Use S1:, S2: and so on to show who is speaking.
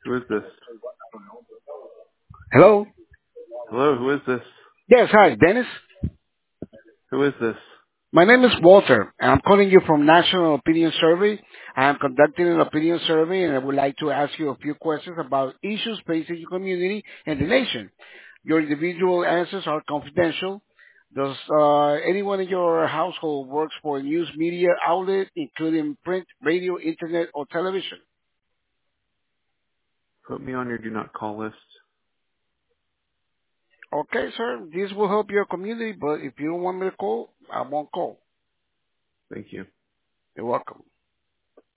S1: Who is this?
S2: Hello?
S1: Hello, who is this?
S2: Yes, hi, Dennis.
S1: Who is this?
S2: My name is Walter, and I'm calling you from National Opinion Survey. I am conducting an opinion survey, and I would like to ask you a few questions about issues facing your community and the nation. Your individual answers are confidential. Does anyone in your household works for a news media outlet, including print, radio, internet, or television?
S1: Put me on your do not call list.
S2: Okay, sir, this will help your community, but if you don't want me to call, I won't call.
S1: Thank you.
S2: You're welcome.